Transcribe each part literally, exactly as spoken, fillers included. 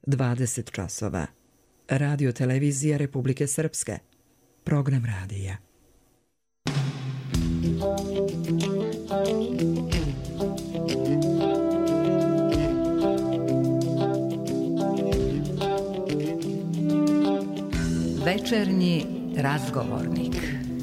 dvadeset časova. Radio televizija Republike Srpske. Program radija. Večernji razgovornik.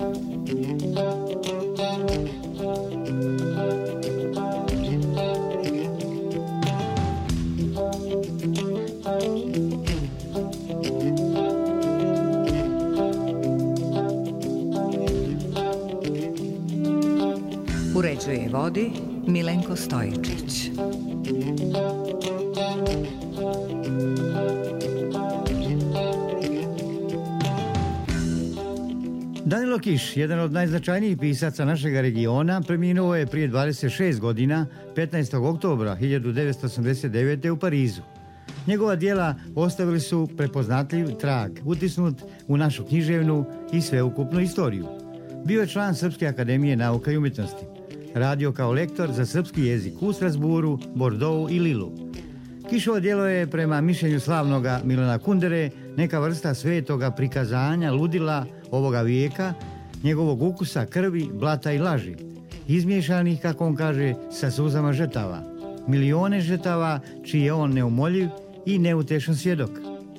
Uređuje i vodi Milenko Stojičić. Danilo Kiš, jedan od najznačajnijih pisaca našeg regiona, preminuo je prije dvadeset šest godina, petnaestog oktobra hiljadu devetsto osamdeset devete. u Parizu. Njegova djela ostavili su prepoznatljiv trag, utisnut u našu književnu i sveukupnu istoriju. Bio je član Srpske akademije nauka i umjetnosti. Radio kao lektor za srpski jezik u Strasburu, Bordeauxu i Lilu. Kišovo djelo je, prema mišljenju slavnoga Milana Kundere, neka vrsta svetoga prikazanja ludila ovoga vijeka, njegovog ukusa, krvi, blata i laži, izmiješanih, kako on kaže, sa suzama žrtava. Milione žrtava čiji je on neumoljiv i neutešan svjedok.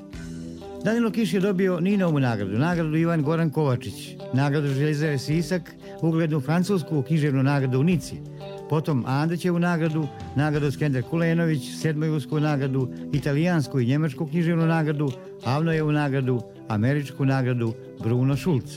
Danilo Kiš je dobio Ninovu nagradu, nagradu Ivan Goran Kovačić, nagradu Željezare Sisak, uglednu francusku književnu nagradu u Nici, potom Andrićevu nagradu, nagradu Skender Kulenović, Sedmojusku nagradu, italijansku i njemačku književnu nagradu, Avnojevu nagradu, američku nagradu Bruno Schulz.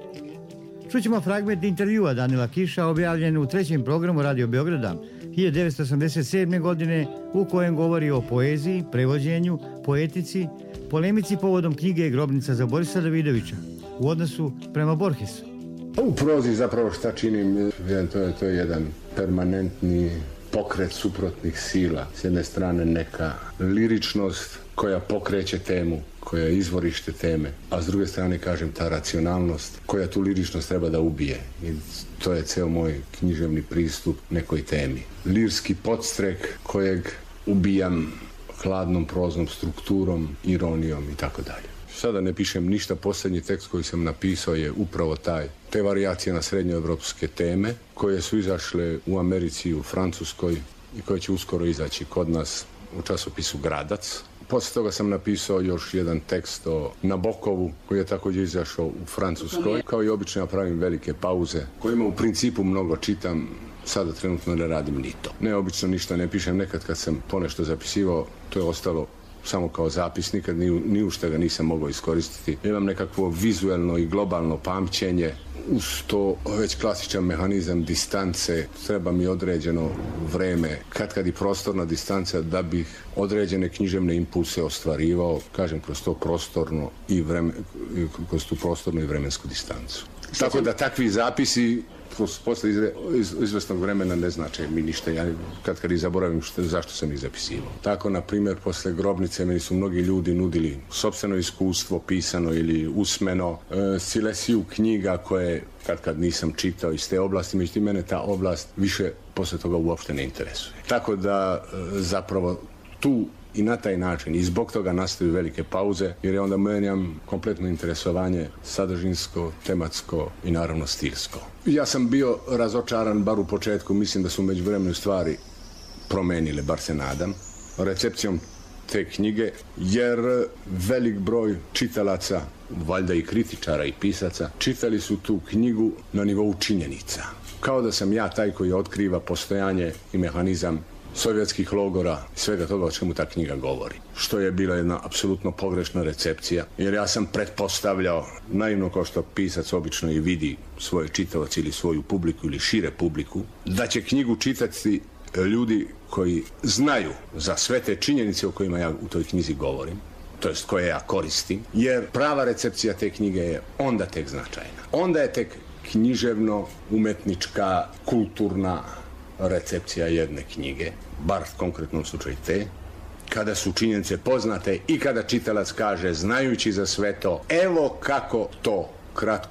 Čućemo fragment intervjua Danila Kiša objavljen u trećem programu Radio Beograda hiljadu devetsto osamdeset sedme. godine, u kojem govori o poeziji, prevođenju, poetici, polemici povodom knjige Grobnica za Borisa Davidovića u odnosu prema Borgesu. U prozi zapravo šta činim, to je, to je jedan permanentni pokret suprotnih sila. S jedne strane neka liričnost koja pokreće temu, koja je izvorište teme, a s druge strane, kažem, ta racionalnost koja tu liričnost treba da ubije. I to je ceo moj književni pristup nekoj temi. Lirski podstrek kojeg ubijam hladnom proznom strukturom, ironijom i tako dalje. Sada ne pišem ništa, posljednji tekst koji sam napisao je upravo taj, te varijacije na srednjoevropske teme koje su izašle u Americi i u Francuskoj i koje će uskoro izaći kod nas u časopisu Gradac. Poslije toga sam napisao još jedan tekst o Nabokovu koji je također izašao u Francuskoj. Kao i obično ja pravim velike pauze kojima u principu mnogo čitam. Sada trenutno ne radim ni to. Ne, obično ništa ne pišem. Nekad kad sam ponešto zapisivao, to je ostalo samo kao zapis, nikad ni, ni u što ga nisam mogao iskoristiti. Imam nekakvo vizuelno i globalno pamćenje, uz to već klasičan mehanizam distance, treba mi određeno vreme, kad kad i prostorna distanca da bih određene književne impulse ostvarivao, kažem, kroz to prostorno i vreme, kroz tu prostornu i vremensku distancu. Tako da takvi zapisi posle izre, iz, izvesnog vremena ne znače mi ništa, ja kad kad i zaboravim što, zašto sam ih zapisivao. Tako, na primjer, posle Grobnice meni su mnogi ljudi nudili sopstveno iskustvo, pisano ili usmeno, e, silesiju knjiga koje kad kad nisam čitao iz te oblasti, međutim mene ta oblast više posle toga uopšte ne interesuje. Tako da e, zapravo tu i na taj način i zbog toga nastaju velike pauze, jer je onda menjam kompletno interesovanje sadržinsko, tematsko i naravno stilsko. Ja sam bio razočaran, bar u početku, mislim da su međuvremenu stvari promenile, bar se nadam, recepcijom te knjige, jer velik broj čitalaca, valjda i kritičara i pisaca, čitali su tu knjigu na nivou činjenica. Kao da sam ja taj koji otkriva postojanje i mehanizam sovjetskih logora i svega toga o čemu ta knjiga govori. Što je bila jedna apsolutno pogrešna recepcija, jer ja sam pretpostavljao, naivno kao što pisac obično i vidi svoje čitavac ili svoju publiku ili šire publiku, da će knjigu čitati ljudi koji znaju za sve te činjenice o kojima ja u toj knjizi govorim, to jest koje ja koristim, jer prava recepcija te knjige je onda tek značajna. Onda je tek književno, umetnička, kulturna recepcija jedne knjige, bar u konkretnom slučaju te, kada su činjenice poznate i kada čitalac kaže, znajući za sve to, evo kako to kratko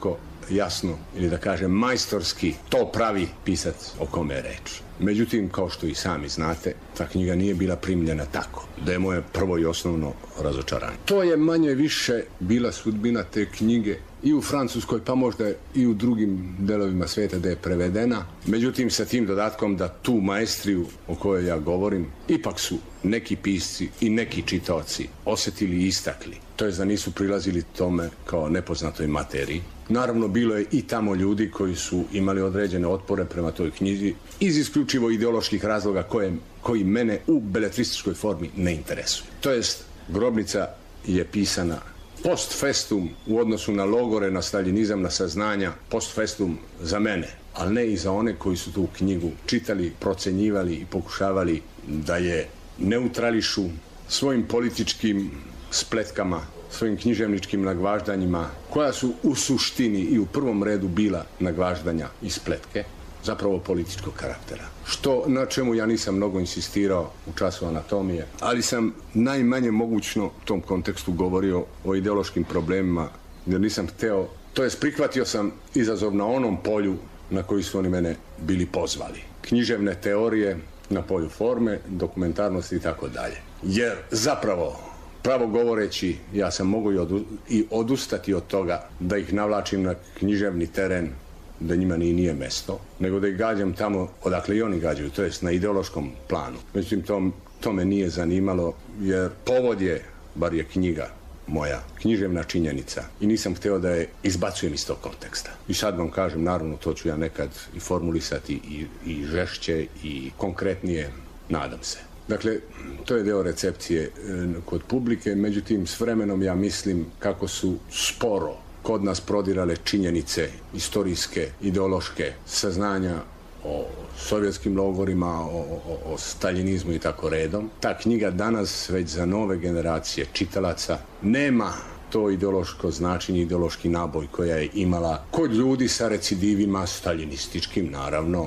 jasno, ili da kažem majstorski, to pravi pisac o kome je reč. Međutim, kao što i sami znate, ta knjiga nije bila primljena tako, da je moje prvo i osnovno razočaranje. To je manje više bila sudbina te knjige i u Francuskoj, pa možda i u drugim delovima svijeta da je prevedena. Međutim, sa tim dodatkom da tu maestriju o kojoj ja govorim, ipak su neki pisci i neki čitaoci osjetili i istakli. To je da nisu prilazili tome kao nepoznatoj materiji. Naravno, bilo je i tamo ljudi koji su imali određene otpore prema toj knjizi iz isključivo ideoloških razloga koje, koji mene u beletrističkoj formi ne interesuju. To jest, Grobnica je pisana post festum u odnosu na logore, na staljinizam, na saznanja, post festum za mene, ali ne i za one koji su tu knjigu čitali, procenjivali i pokušavali da je neutrališu svojim političkim spletkama, svojim književničkim nagvaždanjima, koja su u suštini i u prvom redu bila nagvaždanja i spletke, zapravo političkog karaktera. Što, na čemu ja nisam mnogo insistirao u času anatomije, ali sam najmanje mogućno u tom kontekstu govorio o ideološkim problemima, jer nisam hteo, to jest prihvatio sam izazov na onom polju na koji su oni mene bili pozvali. Književne teorije na polju forme, dokumentarnosti i tako dalje. Jer zapravo, pravo govoreći, ja sam mogu i, odu, i odustati od toga da ih navlačim na književni teren, da njima ni nije mesto, nego da ih gađam tamo odakle i oni gađaju, to jest na ideološkom planu. Međutim, to, to me nije zanimalo, jer povod je, bar je knjiga moja, književna činjenica, i nisam hteo da je izbacujem iz tog konteksta. I sad vam kažem, naravno, to ću ja nekad i formulisati i, i žešće i konkretnije, nadam se. Dakle, to je deo recepcije e, kod publike, međutim, s vremenom ja mislim kako su sporo kod nas prodirale činjenice istorijske, ideološke, saznanja o sovjetskim logorima, o, o, o staljinizmu i tako redom. Ta knjiga danas već za nove generacije čitalaca nema to ideološko značenje, ideološki naboj koja je imala kod ljudi sa recidivima staljinističkim, naravno,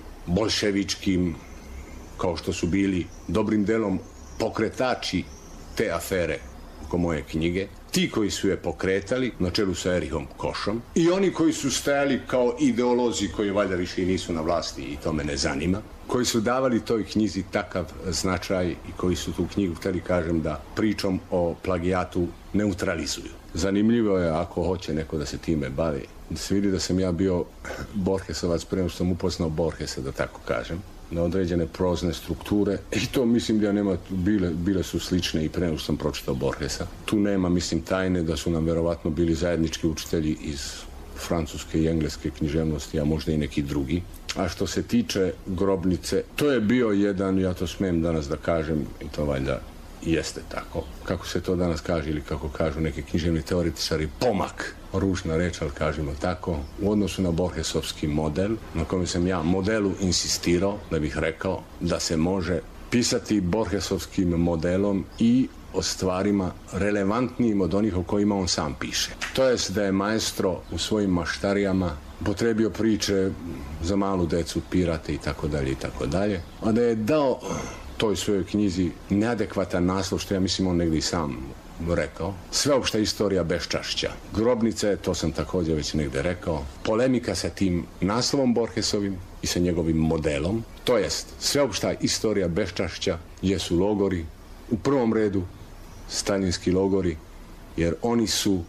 bolševičkim, kao što su bili dobrim delom pokretači te afere oko moje knjige, ti koji su je pokretali na čelu sa Erihom Košom i oni koji su stajali kao ideolozi koji valjda više i nisu na vlasti i to me ne zanima, koji su davali toj knjizi takav značaj i koji su tu knjigu, hteli kažem, da pričom o plagijatu neutralizuju. Zanimljivo je, ako hoće neko da se time bavi, da se vidi da sam ja bio Borgesovac prema što sam upoznao Borgesa, da tako kažem, na određene prozne strukture, i to mislim da nema, bile, bile su slične i pre nego što sam pročitao Borgesa. Tu nema, mislim, tajne da su nam verovatno bili zajednički učitelji iz francuske i engleske književnosti, a možda i neki drugi. A što se tiče Grobnice, to je bio jedan, ja to smijem danas da kažem, i to valjda jeste tako, kako se to danas kaže ili kako kažu neki književni teoretičari, pomak, ružna reč, ali kažemo tako, u odnosu na Borgesovski model, na kojem sam ja modelu insistirao, da bih rekao da se može pisati Borgesovskim modelom i o stvarima relevantnijim od onih o kojima on sam piše. To jest da je maestro u svojim maštarijama potrebio priče za malu decu, pirate i tako dalje i tako dalje, a da je dao toj svojoj knjizi neadekvatan naslov, što ja mislim on negdje i sam rekao, sveopšta istorija beščašća. Grobnica je, to sam također već negdje rekao, polemika sa tim naslovom Borgesovim i sa njegovim modelom, to jest sveopšta istorija beščašća jesu logori, u prvom redu staljinski logori, jer oni su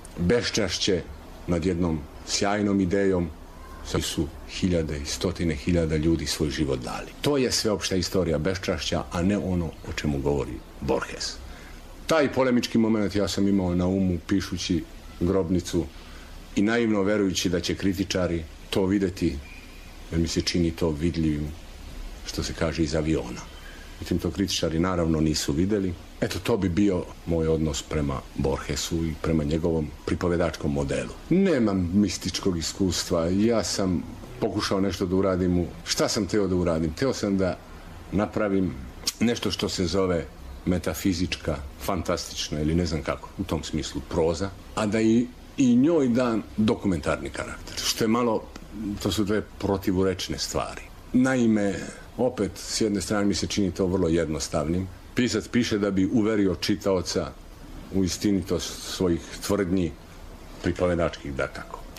beščašće nad jednom sjajnom idejom, koji su hiljade i stotine hiljada ljudi svoj život dali. To je sveopšta istorija beščašća, a ne ono o čemu govori Borges. Taj polemički moment ja sam imao na umu pišući Grobnicu i naivno verujući da će kritičari to videti, jer mi se čini to vidljivim, što se kaže, iz aviona. Međutim, to kritičari naravno nisu videli. Eto, to bi bio moj odnos prema Borgesu i prema njegovom pripovedačkom modelu. Nemam mističkog iskustva. Ja sam pokušao nešto da uradim u... Šta sam teo da uradim? Teo sam da napravim nešto što se zove metafizička, fantastična ili ne znam kako, u tom smislu proza, a da i, i njoj dam dokumentarni karakter. Što je malo, to su dve protivurečne stvari. Naime, opet, s jedne strane mi se čini to vrlo jednostavnim. Pisac piše da bi uverio čitaoca u istinitost svojih tvrdnji pripovedačkih, dakako.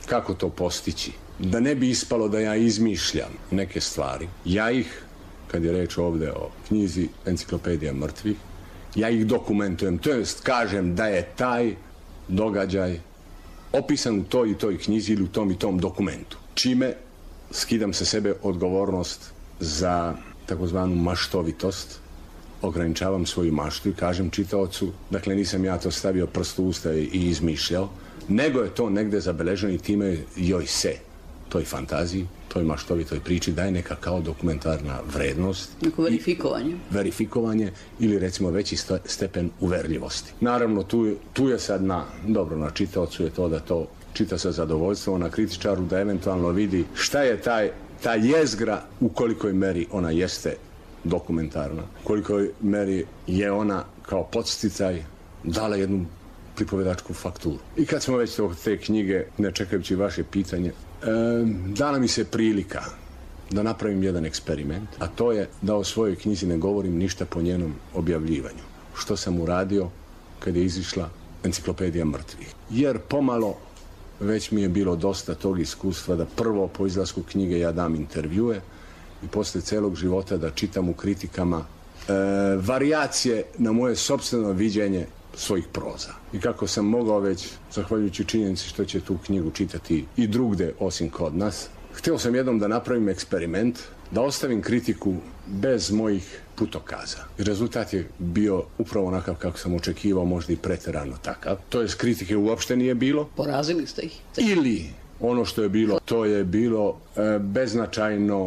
kako to postići. Da ne bi ispalo da ja izmišljam neke stvari, ja ih, kad je reč ovdje o knjizi Enciklopedija mrtvih, ja ih dokumentujem, to jest kažem da je taj događaj opisan u toj i toj knjizi ili u tom i tom dokumentu. Čime skidam sa sebe odgovornost za takozvanu maštovitost, ograničavam svoju maštu i kažem čitaocu, dakle nisam ja to stavio prst u usta i izmišljao, nego je to negde zabeleženo i time joj se, toj fantaziji, toj maštovitoj priči daje neka kao dokumentarna vrednost. Neko verifikovanje. Verifikovanje ili recimo veći stepen uverljivosti. Naravno tu, tu je sad na, dobro na čitaocu je to da to čita sa zadovoljstvom, na kritičaru da eventualno vidi šta je taj, ta jezgra u kolikoj meri ona jeste dokumentarna, u kolikoj meri je ona kao podsticaj dala jednu pripovedačku fakturu. I kad smo već te knjige, ne čekajući vaše pitanje, e, dala mi se prilika da napravim jedan eksperiment, a to je da o svojoj knjizi ne govorim ništa po njenom objavljivanju. Što sam uradio kad je izišla Enciklopedija mrtvih. Jer pomalo već mi je bilo dosta tog iskustva da prvo po izlasku knjige ja dam intervjue i poslije celog života da čitam u kritikama e, varijacije na moje sopstveno viđenje svojih proza. I kako sam mogao već, zahvaljujući činjenici što će tu knjigu čitati i drugde osim kod nas, htio sam jednom da napravim eksperiment, da ostavim kritiku bez mojih putokaza. I rezultat je bio upravo onakav kako sam očekivao, možda i preterano takav. To jest kritike uopšte nije bilo. Porazili ste ih. Ili ono što je bilo, to je bilo e, beznačajno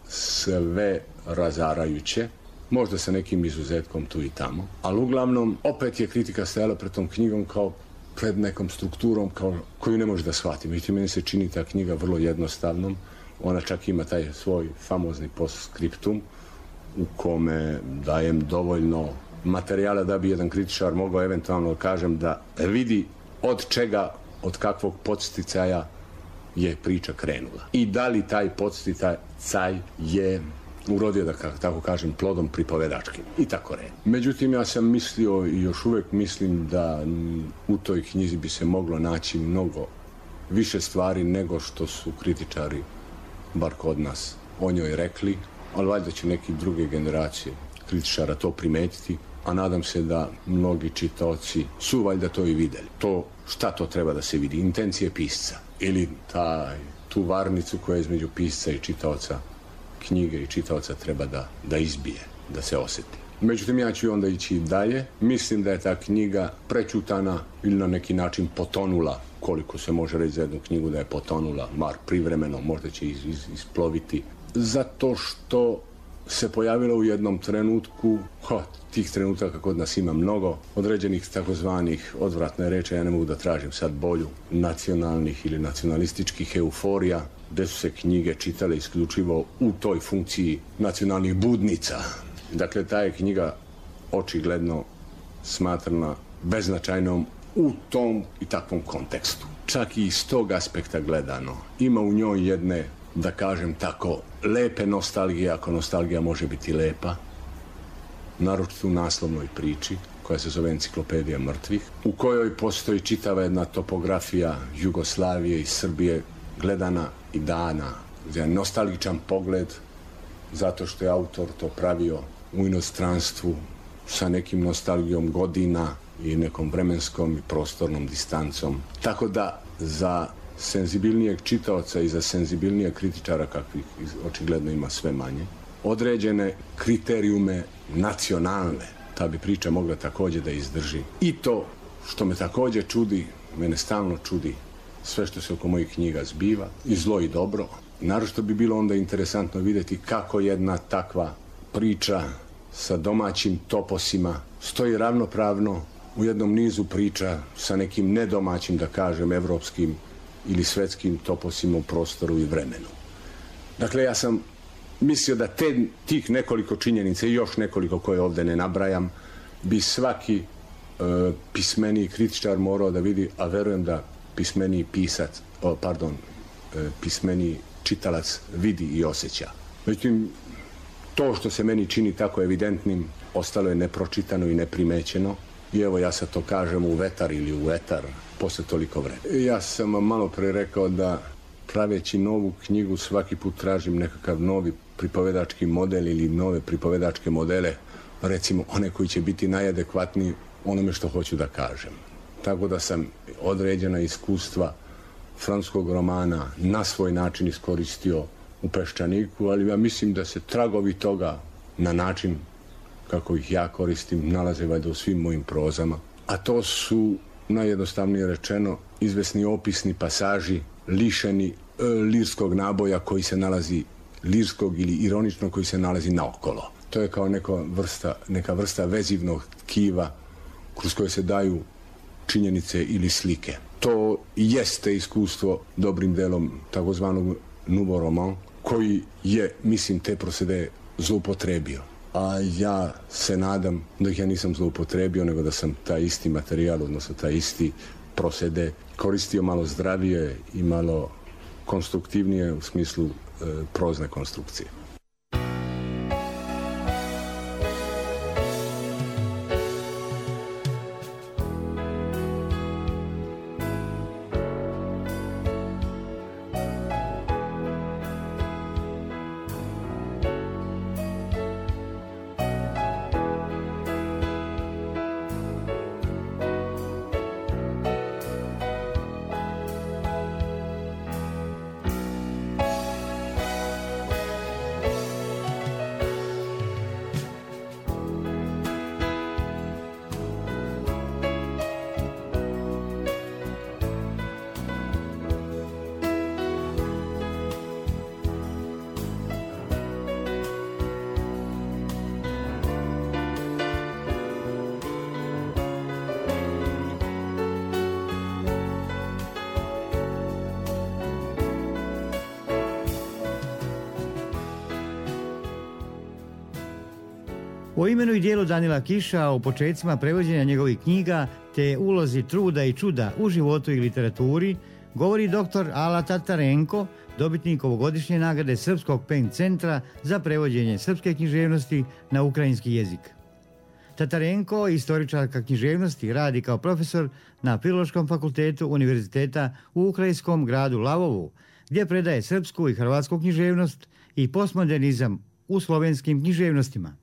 sve razarajuće. Možda sa nekim izuzetkom tu i tamo. Ali uglavnom, opet je kritika stajala pred tom knjigom kao pred nekom strukturom kao, koju ne može da shvati. Međutim, meni se čini ta knjiga vrlo jednostavnom. Ona čak ima taj svoj famozni postskriptum u kome dajem dovoljno materijala da bi jedan kritičar mogao eventualno kažem da vidi od čega, od kakvog podsticaja je priča krenula. I da li taj podsticaj je urodio, da tako kažem, plodom pripovedačkim. I tako re. Međutim, ja sam mislio i još uvek mislim da u toj knjizi bi se moglo naći mnogo više stvari nego što su kritičari, bar kod nas, o njoj rekli, ali valjda će neke druge generacije kritičara to primetiti, a nadam se da mnogi čitaoci su valjda to i videli. To, šta to treba da se vidi? Intencije pisca ili taj, tu varnicu koja je između pisca i čitaoca knjige i čitaoca treba da, da izbije, da se osjeti. Međutim, ja ću onda ići dalje. Mislim da je ta knjiga prećutana ili na neki način potonula, koliko se može reći za jednu knjigu da je potonula, mar privremeno, možda će iz, iz, isploviti, zato što se pojavila u jednom trenutku, ho, tih trenutaka kod nas ima mnogo, određenih takozvanih, odvratne reče, ja ne mogu da tražim sad bolju, nacionalnih ili nacionalističkih euforija, gde su se knjige čitale isključivo u toj funkciji nacionalnih budnica. Dakle, ta je knjiga očigledno smatrana beznačajnom u tom i takvom kontekstu. Čak i iz tog aspekta gledano, ima u njoj jedne, da kažem tako, lepe nostalgije, ako nostalgija može biti lepa, naročito u naslovnoj priči, koja se zove Enciklopedija mrtvih, u kojoj postoji čitava jedna topografija Jugoslavije i Srbije, gledana i dana, gdje je nostalgičan pogled, zato što je autor to pravio u inostranstvu sa nekim nostalgijom godina i nekom vremenskom i prostornom distancom. Tako da za senzibilnijeg čitaoca i za senzibilnijeg kritičara, kakvih očigledno ima sve manje, određene kriterijume nacionalne, ta bi priča mogla također da izdrži. I to što me također čudi, mene stalno čudi, sve što se oko mojih knjiga zbiva, i zlo i dobro. Naročito bi bilo onda interesantno vidjeti kako jedna takva priča sa domaćim toposima stoji ravnopravno u jednom nizu priča sa nekim nedomaćim, da kažem, evropskim ili svetskim toposima u prostoru i vremenu. Dakle, ja sam mislio da te, tih nekoliko činjenica i još nekoliko koje ovdje ne nabrajam, bi svaki e, pismeniji kritičar morao da vidi, a verujem da pismeniji pisac, o, pardon, e, pismeniji čitalac vidi i osjeća. Međutim, to što se meni čini tako evidentnim, ostalo je nepročitano i neprimećeno, I evo ja sad to kažem u vetar ili u etar posle toliko vremena. Ja sam malo pre rekao da praveći novu knjigu svaki put tražim nekakav novi pripovedački model ili nove pripovedačke modele, recimo one koji će biti najadekvatniji onome što hoću da kažem. Tako da sam određena iskustva francuskog romana na svoj način iskoristio u Peščaniku, ali ja mislim da se tragovi toga na način kako ih ja koristim nalaze valjda u svim mojim prozama. A to su, najjednostavnije rečeno, izvesni opisni pasaži lišeni e, lirskog naboja koji se nalazi, lirskog ili ironičnog koji se nalazi naokolo. To je kao neka vrsta, neka vrsta vezivnog tkiva kroz koje se daju činjenice ili slike. To jeste iskustvo dobrim delom takozvanog nouveau roman, koji je, mislim, te procede zloupotrebio. A ja se nadam da ih ja nisam zloupotrebio, nego da sam taj isti materijal, odnosno taj isti procede koristio malo zdravije i malo konstruktivnije u smislu e, prozne konstrukcije. O imenu i dijelu Danila Kiša, o počecima prevođenja njegovih knjiga te ulozi truda i čuda u životu i literaturi govori doktor Ala Tatarenko, dobitnik ovogodišnje nagrade Srpskog Pen centra za prevođenje srpske književnosti na ukrajinski jezik. Tatarenko, istoričarka književnosti, radi kao profesor na Filološkom fakultetu Univerziteta u ukrajinskom gradu Lavovu, gdje predaje srpsku i hrvatsku književnost i postmodernizam u slovenskim književnostima.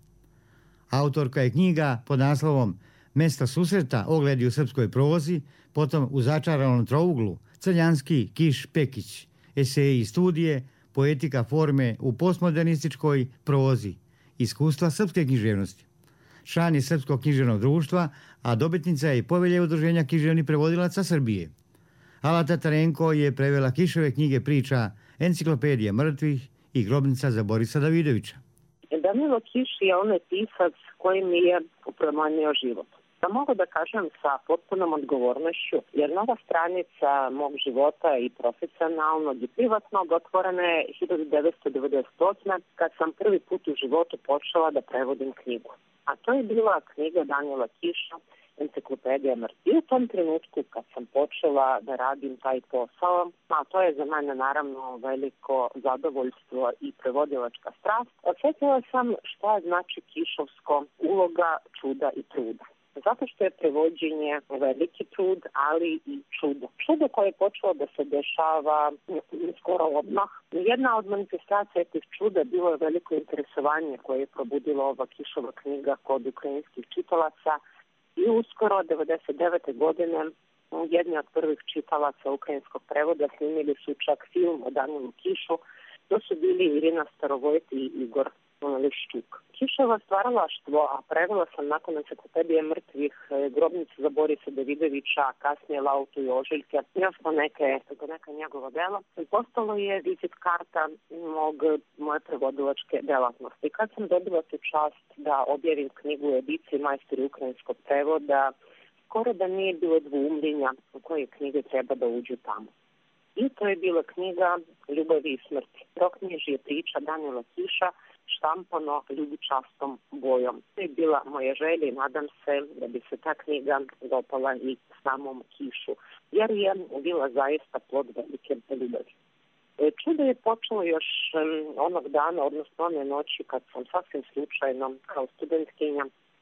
Autorka je knjiga pod naslovom Mesta susreta, ogledi u srpskoj prozi, potom U začaranom trouglu, Crnjanski, Kiš, Pekić, eseji i studije, poetika forme u postmodernističkoj prozi, iskustva srpske književnosti. Član je Srpskog književnog društva, a dobitnica je i povelje Udruženja književnih prevodilaca Srbije. Ala Tatarenko je prevela Kišove knjige priča Enciklopedija mrtvih i Grobnica za Borisa Davidovića. Danilo Kiš je onaj pisac koji mi je promenio život. Da mogu da kažem sa potpunom odgovornošću, jer nova stranica mog života i profesionalnog i privatnog otvorena je hiljadu devetsto devedeset osme. kad sam prvi put u životu počela da prevodim knjigu. A to je bila knjiga Danila Kiša, Enciklopedija mrtvih. I u tom trenutku kad sam počela da radim taj posao, a to je za mene naravno veliko zadovoljstvo i prevodilačka strast, osjetila sam šta znači kišovsko uloga, čuda i truda. Zato što je prevođenje veliki trud, ali i čudo. Čudo koje je počelo da se dešava skoro odmah. Jedna od manifestacija tih čuda bilo je veliko interesovanje koje je probudila ova Kišova knjiga kod ukrajinskih čitalaca. I uskoro, devedeset devete godine, jedni od prvih čitalaca ukrajinskog prevoda snimili su čak film o Danilu Kišu. To su bili Irina Starovojt i Igor Liščuk. Kišova stvaralaštvo, a prevela sam nakon Enciklopedije mrtvih, Grobnicu za Borisa Davidovića, kasnije Lautu i ožiljke, još po neke, po neka njegova dela, postalo je vizit karta mog, moje prevodilačke delatnosti. Kad sam dobila tu čast da objavim knjigu u ediciji Majstori ukrajinskog prevoda, skoro da nije bilo dvoumljenja u koje knjige treba da uđu tamo. I to je bila knjiga Ljubavi i smrti. Proknjižje priča Danila Kiša, štampano ljubičastom bojom. To je bila moja želja i nadam se da bi se ta knjiga dopala i samom Kišu, jer je bila zaista plod velike ljubavi. Čudo je počelo još onog dana, odnosno one noći kad sam sasvim slučajno kao studentkinja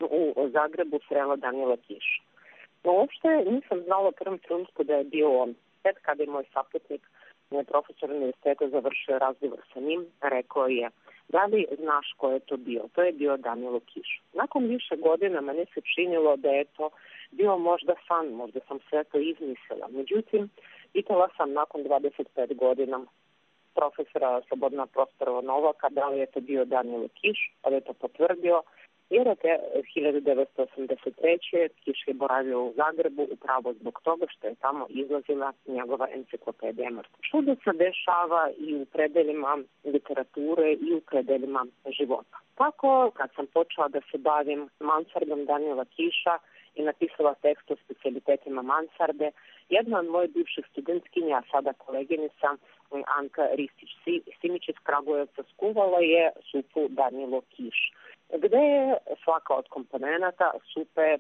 u Zagrebu srela Danila Kiša. No, uopšte nisam znala u prvom trenutku da je bio on. Tek kada je moj saputnik, profesor univerziteta, završio razgovor sa njim, rekao je: da li znaš ko je to bio? To je bio Danilo Kiš. Nakon više godina meni se činilo da je to bio možda san, možda sam sve to izmislila. Međutim, pitala sam nakon dvadeset pet godina profesora Slobodana Prostorova Novaka da li je to bio Danilo Kiš, pa je to potvrdio, jer od hiljadu devetsto osamdeset treće. Kiš je boravio u Zagrebu upravo zbog toga što je tamo izlazila njegova enciklopedija mrtvih. Čudo se dešava i u predelima literature i u predelima života. Tako, kad sam počela da se bavim mansardom Danila Kiša i napisala tekst o specijalitetima mansarde, jedna od moje bivših studentkinja, a sada koleginica, Anka Ristić-Simić iz Kragujevca, skuvala je supu Danilo Kiš, gde je svaka od komponenata supe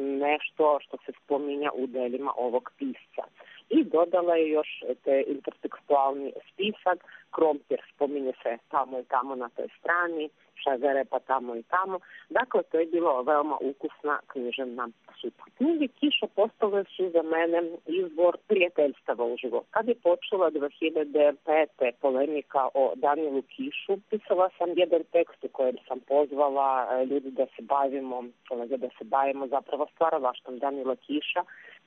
nešto što se spominja u delima ovog pisca. I dodala je još te intertekstualni spisak, krompir spominje se tamo i tamo na toj strani, šegare pa tamo i tamo. Dakle, to je bilo veoma ukusna književna supa. Knjige Kiša postale su za mene izbor prijateljstava u životu. Kad je počela dve hiljade pete. polemika o Danilu Kišu, pisala sam jedan tekst u kojem sam pozvala ljudi da se bavimo, kolege da se bavimo zapravo stvaralaštvom Danila Kiša,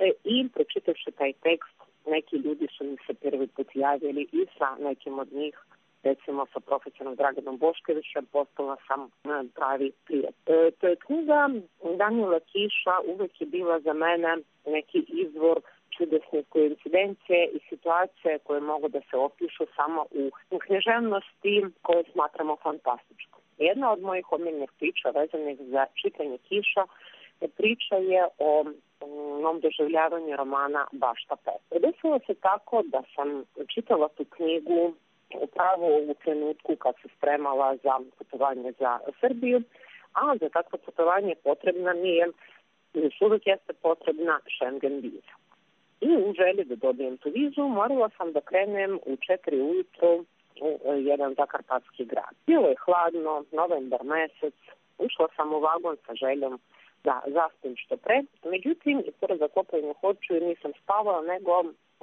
i pročitavši taj tekst, neki ljudi su mi se prvi put javili i sa nekim od njih, recimo sa profesorom Draganom Boškovićem, postala sam pravi prijatelj. To je knjiga Danila Kiša uvek je bila za mene neki izvor čudesne koincidencije i situacije koje mogu da se opišu samo u književnosti koje smatramo fantastičkom. Jedna od mojih omiljenih priča vezanih za čitanje Kiša priča je o mom doživljavanju romana Bašta Peto. Desilo se tako da sam čitala tu knjigu upravo u trenutku kad se spremala za putovanje za Srbiju, a za takvo putovanje potrebna mi je, još uvijek jeste potrebna Schengen viza. I u želji da dobijem tu vizu morala sam da krenem u četiri ujutru u jedan zakarpatski grad. Bilo je hladno, novembar mesec, ušla sam u vagon sa željom da zaspim što pre. Međutim, i pored zakopanja hoću nisam spavala, nego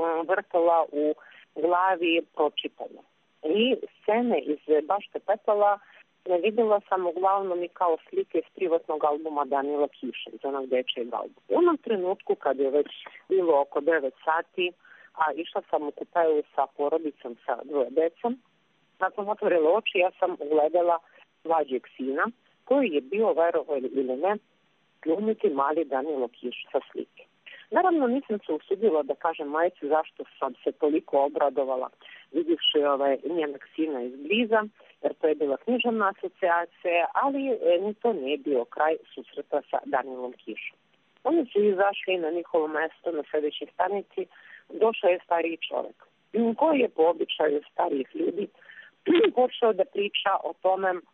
vrtala u glavi pročitanje. I scene iz Bašte Petala vidjela sam uglavnom i kao slike iz privatnog albuma Danila Kiša, iz onog dečijeg albuma. U onom trenutku kad je već bilo oko devet sati, a išla sam u kupelu sa porodicom sa dvoje decom, kad sam otvorila oči, ja sam ugledala mlađeg sina, koji je bio, verovali ili ne, glumiti mali Danilo Kiš sa slike. Naravno, nisam se usudila da kažem majci zašto sam se toliko obradovala vidjevši ovaj njenog sina izbliza, jer to je bila književna asocijacija, ali e, ni to nije bio kraj susreta sa Danilom Kišom. Oni su izašli na njihovo mesto na sljedećoj stanici, došao je stariji čovjek, koji je po običaju starijih ljudi počeo da priča o tome e,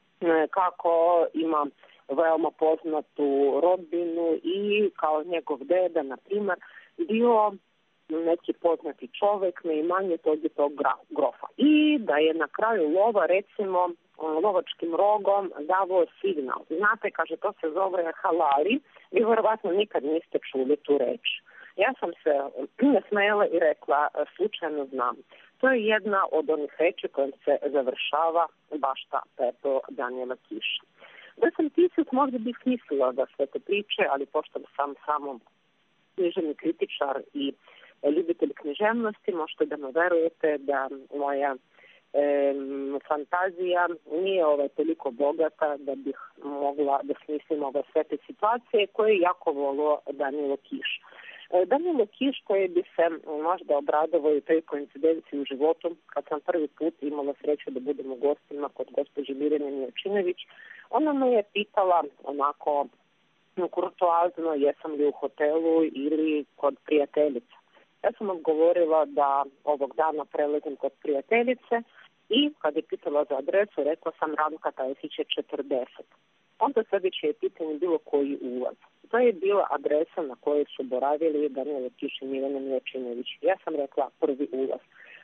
kako ima veoma poznatu rodbinu i kao njegov deda, na primjer, bio neki poznati čovjek na imanje tog i tog grofa. I da je na kraju lova, recimo, lovačkim rogom davo signal. Znate, kaže, to se zove halali, vi vjerovatno nikad niste čuli tu reč. Ja sam se nasmejala i rekla, slučajno znam. To je jedna od onih reči kojom se završava Bašta Peto Danila Kiša. Da sam pisac, možda bih mislila da sve te priče, ali pošto sam samo književni kritičar i ljubitelj književnosti, možete da me verujete da moja e, fantazija nije ovaj toliko bogata da bih mogla da smislim ove sve te situacije koje je jako volio Danilo Kiš. E, Danilo Kiš, koji bi se možda obradovao i toj koincidenciji u životu, kad sam prvi put imala sreću da budem u gostima kod gospođe Mirjane Mijočinović, ona me je pitala onako kurtoazno jesam li u hotelu ili kod prijateljice. Ja sam odgovorila da ovog dana prelazim kod prijateljice i kad je pitala za adresu, rekla sam Ranka Tajsića četrdeset. Onda sljedeće je pitanje bilo koji ulaz. To je bila adresa na kojoj su boravili Danilo Kiš i Mirjana Mijočinović. Ja sam rekla prvi ulaz.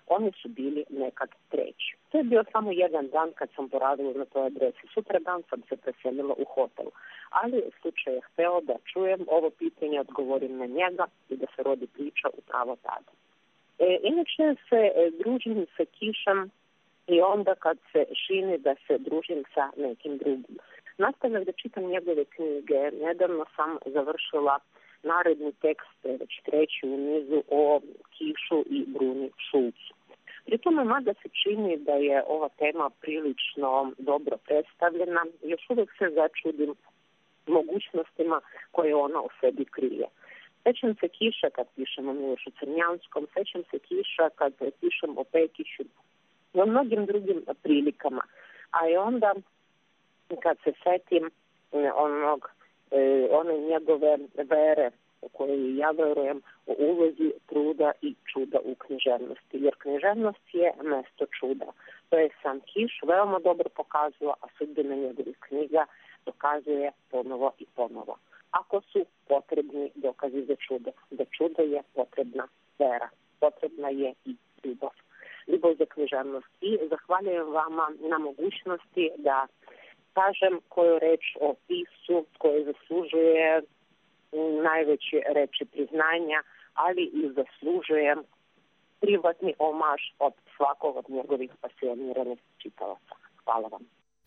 oni su bili nekad treći. To je bio samo jedan dan kad sam poradila na toj adresi. Sutra dan sam se preselila u hotel. Ali slučaj je hteo da čujem ovo pitanje, odgovorim na njega i da se rodi priča upravo tada. E, inače se e, družim sa Kišom i onda kad se šini da se družim sa nekim drugim. Nastavljam da čitam njegove knjige. Nedavno sam završila naredni tekst, već treći u nizu, o Kišu i Bruni Šulcu. Pri tome, mada se čini da je ova tema prilično dobro predstavljena, još uvijek se začudim mogućnostima koje ona u sebi krije. Sećam se Kiša kad pišem o Milošu Crnjanskom, sećam se Kiša kad pišem o Pekiću i o mnogim drugim prilikama. A i onda kad se setim onog, one njegove vere u kojoj ja verujem, o ulozi truda i čuda u književnosti. Jer književnost je mesto čuda. To je sam Kiš veoma dobro pokazao, a sudbina njegovih knjiga dokazuje ponovo i ponovo. Ako su potrebni dokazi za čudo, za čudo je potrebna vera, potrebna je i ljubav. Ljubav za književnost. I zahvaljujem vama na mogućnosti da kažem koju reč o pisu koje zaslužuje najveće reči priznanja, ali i zaslužuje privatni omaž od svakog od njegovih pasioniranih čitalaca. Hvala vam.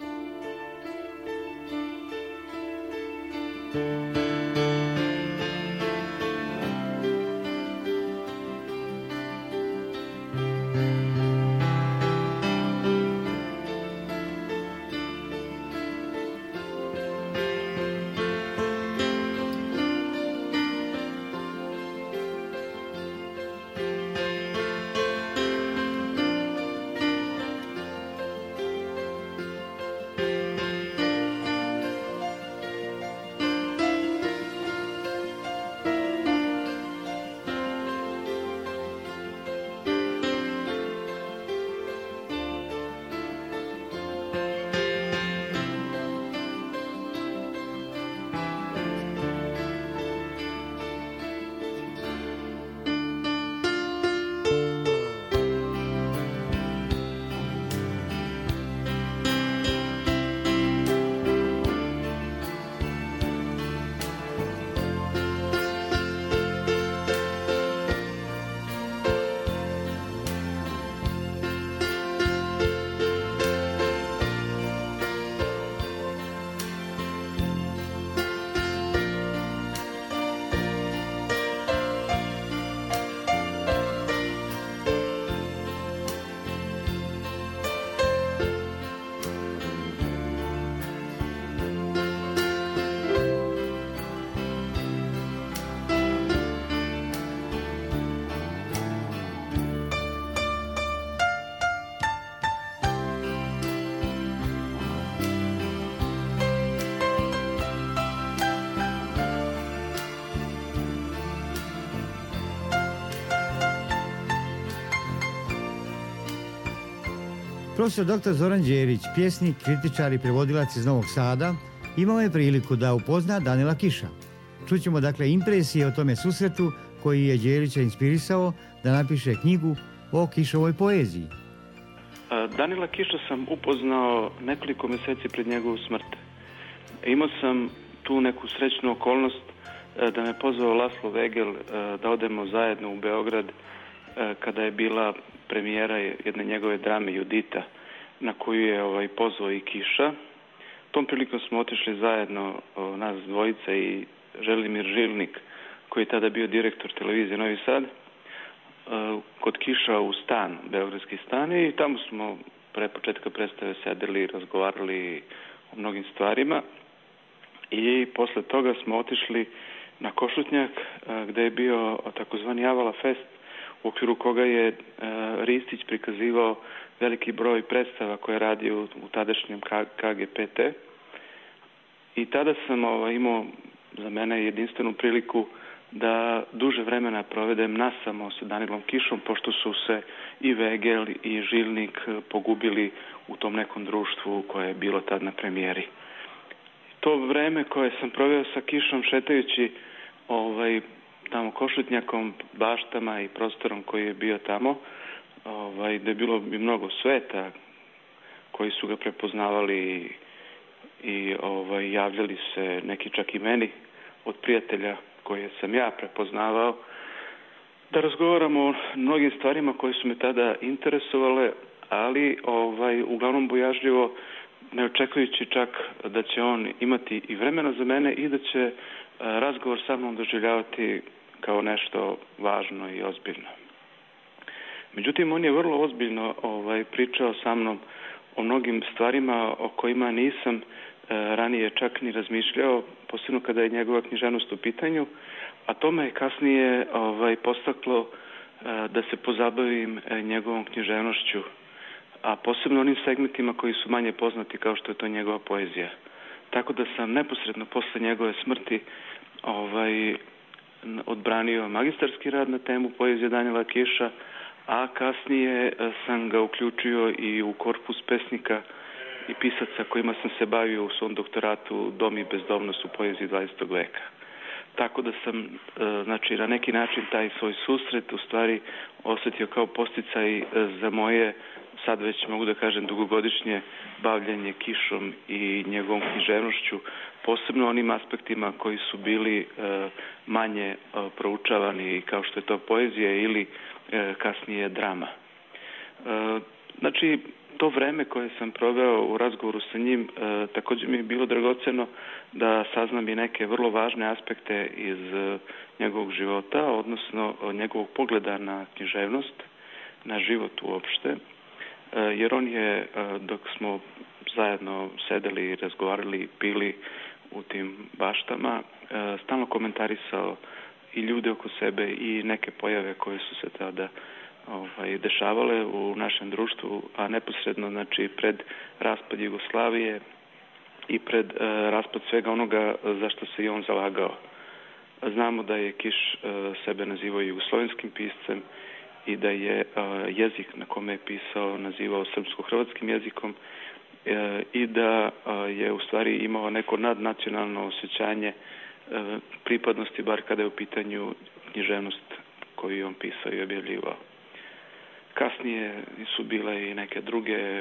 Profesor doktor Zoran Đerić, pjesnik, kritičar i prevodilac iz Novog Sada, imao je priliku da upozna Danila Kiša. Čućemo dakle impresije o tome susretu koji je Đerića inspirisao da napiše knjigu o Kišovoj poeziji. Danila Kiša sam upoznao nekoliko mjeseci pred njegovu smrt. Imao sam tu neku srećnu okolnost da me pozvao Laslo Vegel da odemo zajedno u Beograd kada je bila premijera jedne njegove drame Judita, na koju je ovaj, pozvao i Kiša. Tom prilikom smo otišli zajedno, o, nas dvojica i Želimir Žilnik, koji je tada bio direktor televizije Novi Sad, o, kod Kiša u stan, beogradski stan, i tamo smo pre početka predstave sedeli i razgovarali o mnogim stvarima. I posle toga smo otišli na Košutnjak, gde je bio takozvani Avala Fest, u okviru koga je e, Ristić prikazivao veliki broj predstava koje radi u, u tadašnjem K G P T. I tada sam ovaj, imao za mene jedinstvenu priliku da duže vremena provedem nasamo sa Danilom Kišom, pošto su se i Vegel i Žilnik pogubili u tom nekom društvu koje je bilo tad na premijeri. To vreme koje sam proveo sa Kišom šetajući ovaj, tamo Košutnjakom, baštama i prostorom koji je bio tamo, ovaj, da je bilo bi mnogo sveta koji su ga prepoznavali i ovaj, javljali se neki čak i meni od prijatelja koje sam ja prepoznavao, da razgovaramo o mnogim stvarima koje su me tada interesovale, ali ovaj, uglavnom bojažljivo, ne očekujući čak da će on imati i vremena za mene i da će razgovor sa mnom doživljavati kao nešto važno i ozbiljno. Međutim, on je vrlo ozbiljno ovaj, pričao sa mnom o mnogim stvarima o kojima nisam e, ranije čak ni razmišljao, posebno kada je njegova književnost u pitanju, a to me je kasnije ovaj, postaklo e, da se pozabavim e, njegovom književnošću, a posebno onim segmentima koji su manje poznati kao što je to njegova poezija. Tako da sam neposredno posle njegove smrti ovaj, odbranio magistarski rad na temu poezije Danila Kiša, a kasnije sam ga uključio i u korpus pesnika i pisaca kojima sam se bavio u svom doktoratu Dom i bezdomnost u poeziji dvadesetog veka. Tako da sam, znači, na neki način taj svoj susret u stvari osjetio kao podsticaj za moje, sad već mogu da kažem, dugogodišnje bavljanje Kišom i njegovom književnošću, posebno onim aspektima koji su bili manje proučavani, kao što je to poezija ili kasnije drama. Znači, to vreme koje sam proveo u razgovoru sa njim također mi je bilo dragoceno da saznam i neke vrlo važne aspekte iz njegovog života, odnosno njegovog pogleda na književnost, na život uopšte, jer on je, dok smo zajedno sedeli i razgovarali, pili u tim baštama, stalno komentarisao i ljude oko sebe i neke pojave koje su se tada ovaj, dešavale u našem društvu, a neposredno, znači, pred raspad Jugoslavije i pred uh, raspad svega onoga za što se i on zalagao. Znamo da je Kiš uh, sebe nazivao jugoslovenskim piscem i da je uh, jezik na kome je pisao nazivao srpsko-hrvatskim jezikom uh, i da uh, je u stvari imao neko nadnacionalno osjećanje uh, pripadnosti, bar kada je u pitanju književnost koju je on pisao i objavljivao. Kasnije su bile i neke druge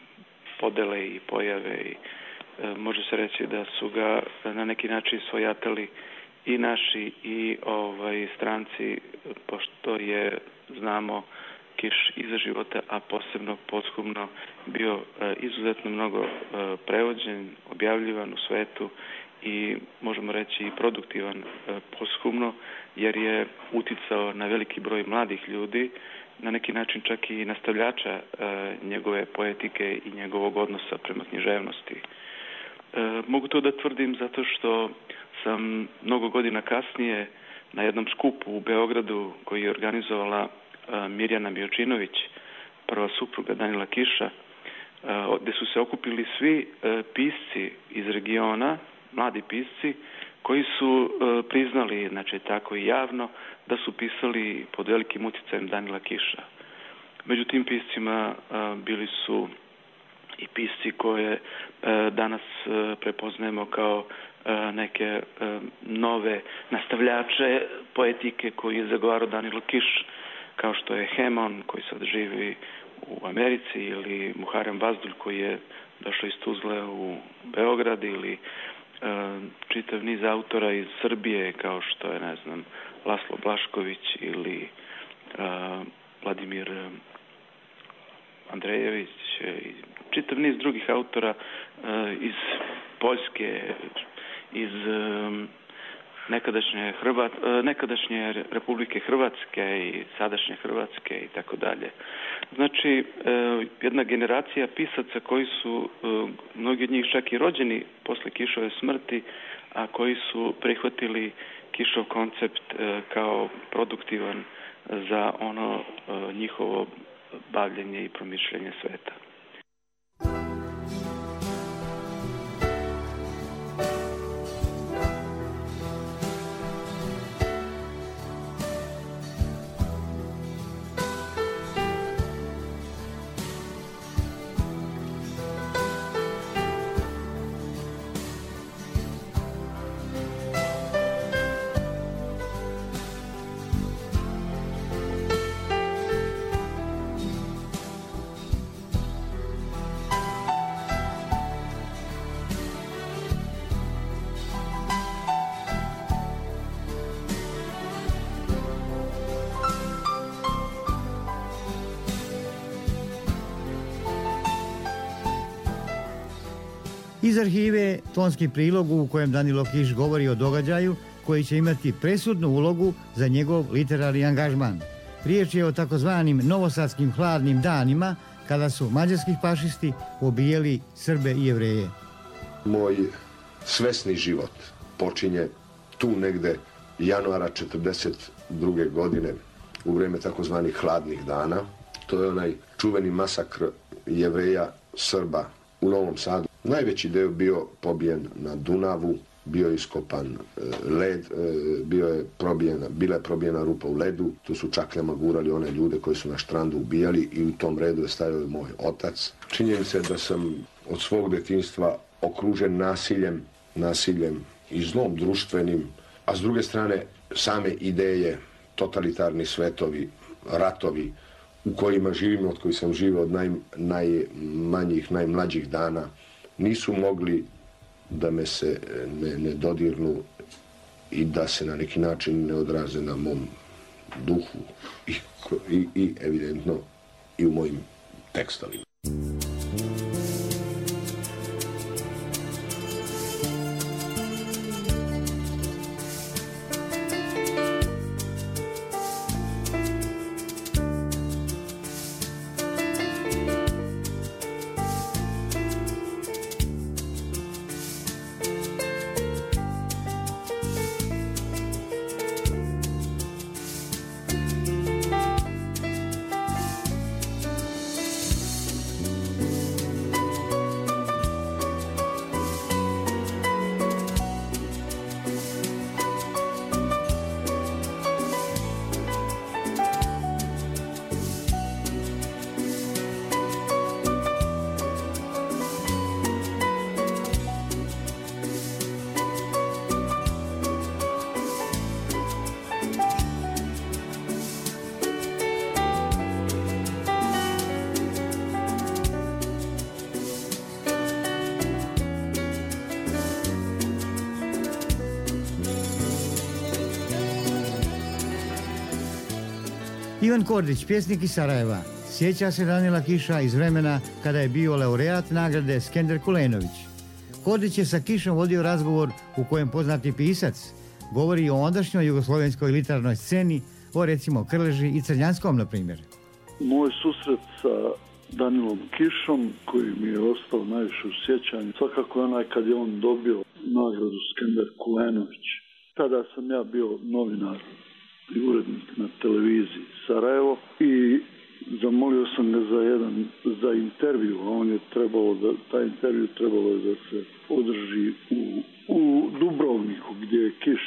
podele i pojave i e, može se reći da su ga na neki način svojatali i naši i ovaj, stranci, pošto je, znamo, Kiš iza života, a posebno posthumno bio e, izuzetno mnogo e, prevođen, objavljivan u svetu i možemo reći i produktivan e, posthumno, jer je uticao na veliki broj mladih ljudi, na neki način čak i nastavljača e, njegove poetike i njegovog odnosa prema književnosti. E, mogu to da tvrdim zato što sam mnogo godina kasnije na jednom skupu u Beogradu koji je organizovala e, Mirjana Miočinović, prva supruga Danila Kiša, e, gde su se okupili svi e, pisci iz regiona, mladi pisci, koji su e, priznali, znači tako i javno, da su pisali pod velikim uticajem Danila Kiša. Među tim piscima e, bili su i pisci koje e, danas e, prepoznajemo kao e, neke e, nove nastavljače poetike koji je zagovarao Danilo Kiš, kao što je Hemon, koji sad živi u Americi, ili Muharrem Bazdulj, koji je došao iz Tuzle u Beograd, ili čitav niz autora iz Srbije, kao što je, ne znam, Laslo Blašković ili uh, Vladimir Andrejević i čitav niz drugih autora uh, iz Poljske, iz um, nekadašnje, Hrvat, uh, nekadašnje Republike Hrvatske i sadašnje Hrvatske i tako dalje. Znači, uh, jedna generacija pisaca koji su, uh, mnogi od njih čak i rođeni posle Kišove smrti, a koji su prihvatili Kišov koncept uh, kao produktivan za ono uh, njihovo bavljenje i promišljanje sveta. Iz arhive tonski prilog u kojem Danilo Kiš govori o događaju koji će imati presudnu ulogu za njegov literarni angažman. Riječ je o takozvanim novosadskim hladnim danima kada su mađarski fašisti pobijali Srbe i Jevreje. Moj svesni život počinje tu negde januara četrdeset druge godine u vrijeme takozvanih hladnih dana. To je onaj čuveni masakr Jevreja, Srba u Novom Sadu. Najveći deo bio pobijen na Dunavu, bio je iskopan led, bio je probijena, bila je probijena rupa u ledu, tu su čakljama gurali one ljude koji su na štrandu ubijali i u tom redu je stajao i moj otac. Činjenim se da sam od svog detinjstva okružen nasiljem, nasiljem i zlom društvenim, a s druge strane same ideje, totalitarni svetovi, ratovi u kojima živimo, od kojih sam živio od naj, najmanjih, najmlađih dana, nisu mogli da me se ne, ne dodirnu i da se na neki način ne odraze na mom duhu i, i, i evidentno i u mojim tekstovima. Ivan Kordić, pjesnik iz Sarajeva, sjeća se Danila Kiša iz vremena kada je bio laureat nagrade Skender Kulenović. Kordić je sa Kišom vodio razgovor u kojem poznati pisac govori o ondašnjoj jugoslovenskoj literarnoj sceni, o recimo Krleži i Crnjanskom, na primjer. Moj susret sa Danilom Kišom, koji mi je ostao najviše u sjećanju, svakako je onaj kad je on dobio nagradu Skender Kulenović. Tada sam ja bio novinar i urednik na televiziji Sarajevo i zamolio sam ga za jedan za intervju, a on je trebalo da taj intervju trebalo je da se održi u, u Dubrovniku, gdje je Kiš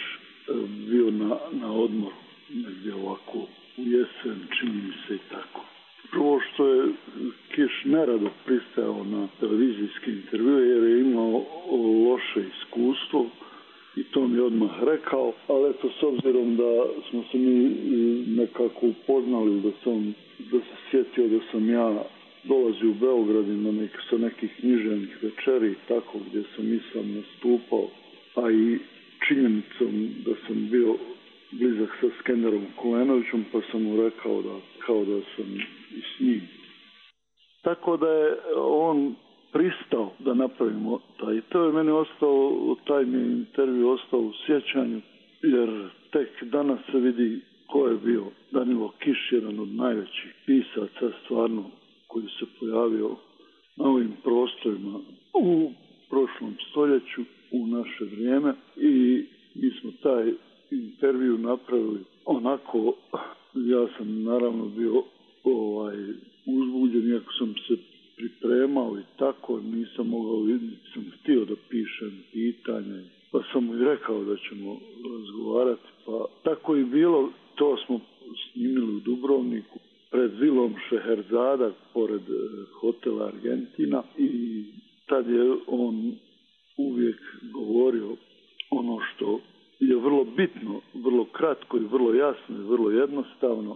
bio na, na odmoru, negdje ovako u jesen, čini mi se i tako. Prvo što je Kiš nerado pristajao na televizijski intervju jer je imao loše iskustvo i to mi je odmah rekao, ali eto, s obzirom da smo se mi nekako upoznali, da sam da se sjetio da sam ja dolazio u Beograd na nek, sa nekih književnih večeri, tako gdje sam i sam nastupao, a i činjenicom da sam bio blizak sa Skenderom Kulenovićem, pa sam mu rekao da kao da sam i s njim. Tako da je on pristao da napravimo taj. To je meni ostao, taj mi je intervju ostao u sjećanju, jer tek danas se vidi ko je bio Danilo Kiš, jedan od najvećih pisaca stvarno koji se pojavio na ovim prostorima u prošlom stoljeću, u naše vrijeme, i mi smo taj intervju napravili onako, ja sam naravno bio ovaj, uzbuđen, iako sam se pripremao i tako, nisam mogao vidjeti, sam htio da pišem pitanje, pa sam mu i rekao da ćemo razgovarati, pa tako i bilo. To smo snimili u Dubrovniku pred vilom Šeherzada pored hotela Argentina i tad je on uvijek govorio ono što je vrlo bitno, vrlo kratko i vrlo jasno i vrlo jednostavno,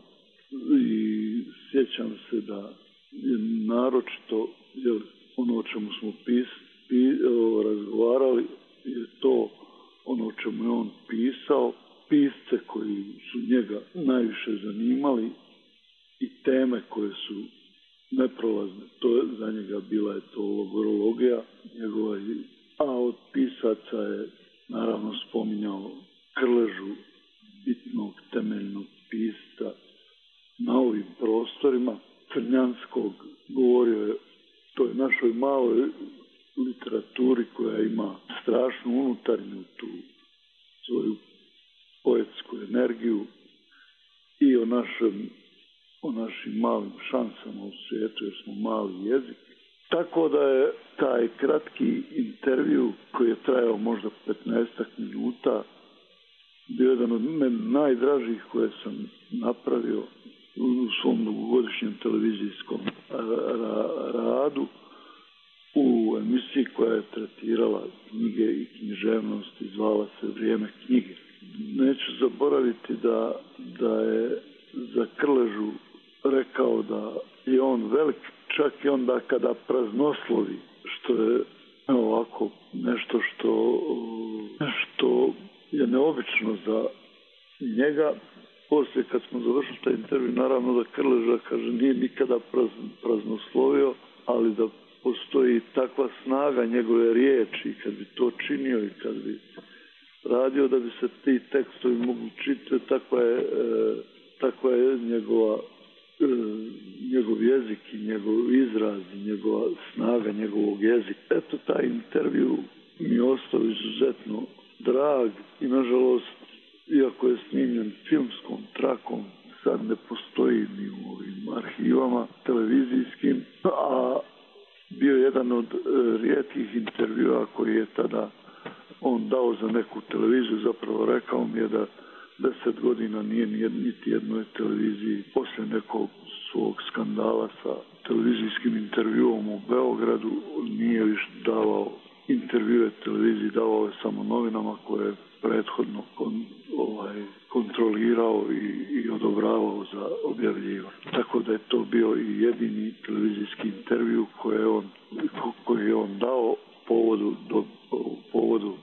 i sjećam se da je naročito, jer ono o čemu smo pis, pi, razgovarali je to ono o čemu je on pisao, pisce koji su njega najviše zanimali i teme koje su neprolazne. To je za njega bila je to logorologija, njegova a od pisaca je naravno spominjao Krležu, bitnog temeljnog pisca na ovim prostorima. Crnjanskog govorio je toj našoj maloj literaturi koja ima strašnu unutarnju tu svoju poetsku energiju i o našem o našim malim šansama u svijetu jer smo mali jezik. Tako da je taj kratki intervju koji je trajao možda petnaestak minuta bio jedan od najdražih koje sam napravio u svom dugogodišnjem televizijskom radu u emisiji koja je tretirala knjige i književnost i zvala se Vrijeme knjige. Neću zaboraviti da, da je za Krležu rekao da je on velik čak i onda kada praznoslovi, što je ovako nešto što, što je neobično za njega. Poslije kad smo završili taj intervju, naravno da Krleža kaže nije nikada praznoslovio, ali da postoji takva snaga njegove riječi, kad bi to činio i kad bi radio da bi se ti tekstovi mogli čitati, takva je, e, takva je njegova, e, njegov jezik i njegov izraz i njegova snaga njegovog jezika. Eto, taj intervju mi je ostao izuzetno drag i nažalost, iako je snimljen filmskom trakom, sad ne postoji ni u ovim arhivama televizijskim, a bio jedan od e, rijetkih intervjua koji je tada on dao za neku televiziju. Zapravo rekao mi je da deset godina nije niti jednoj televiziji poslije nekog svog skandala sa televizijskim intervjuom u Beogradu nije više davao intervjue televiziji, davao je samo novinama koje je prethodno kon, ovaj, kontrolirao i, i odobravao za objavljivanje. Tako da je to bio i jedini televizijski intervju koji je on, koji je on dao povodu, do, povodu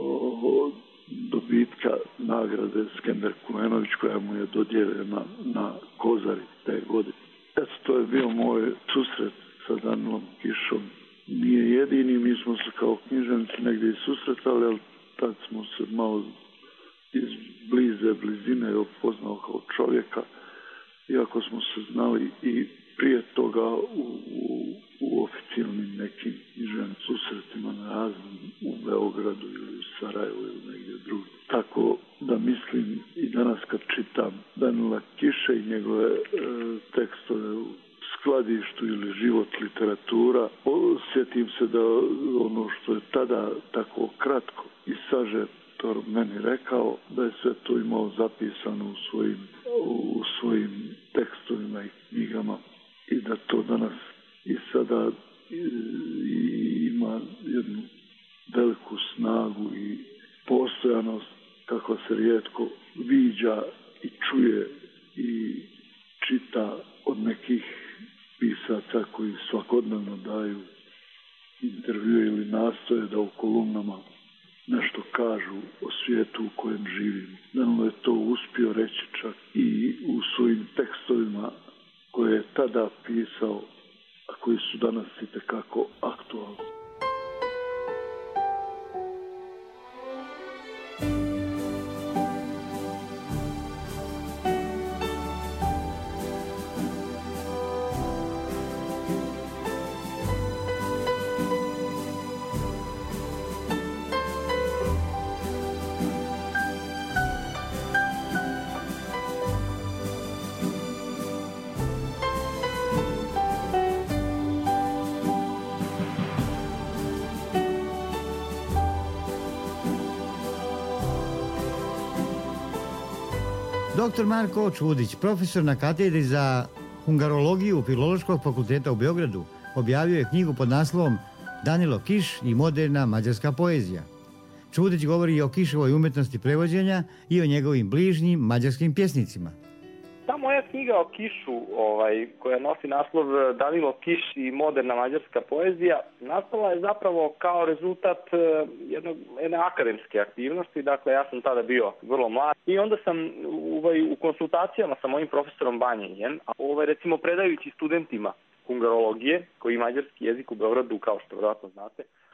o, dobitka nagrade Skender Kulenović koja mu je dodijeljena na Kozari te godine. Eto, to je bio moj susret sa Danilom Kišom. Nije jedini, mi smo se kao književnici negdje i susretali, ali tad smo se malo iz blize blizine upoznao kao čovjeka, iako smo se znali i prije toga u, u, u oficijalnim nekim književnim susretima na raznim u Beogradu ili u Sarajevu ili negdje drugdje. Tako da mislim i danas kad čitam Danila Kiše i njegove e, tekstove u Skladištu ili Život literatura, sjetim se da ono što je tada tako kratko i sažeto meni rekao, da je sve to imao zapisano u svojim, u svojim tekstovima i knjigama i da to danas i sada i, i ima jednu veliku snagu i postojanost kako se rijetko viđa i čuje i čita od nekih pisaca koji svakodnevno daju intervjue ili nastoje da u kolumnama nešto kažu o svijetu u kojem živimo. Danilo je to uspio reći čak i u svojim tekstovima koje je tada pisao, a koji su danas itekako aktualni. doktor Marko Čudić, profesor na katedri za hungarologiju Filološkog fakulteta u Beogradu, objavio je knjigu pod naslovom Danilo Kiš i moderna mađarska poezija. Čudić govori i o Kiševoj umjetnosti prevođenja i o njegovim bližnjim mađarskim pjesnicima. Ta moja knjiga o Kišu, ovaj, koja nosi naslov Danilo Kiš i moderna mađarska poezija, nastala je zapravo kao rezultat jednog, jedne akademske aktivnosti. Dakle, ja sam tada bio vrlo mlad i onda sam ovaj, u konsultacijama sa mojim profesorom Banjenjem, ovaj, recimo predajući studentima hungarologije, koji mađarski jezik u Beogradu, kao što vjerojatno znate,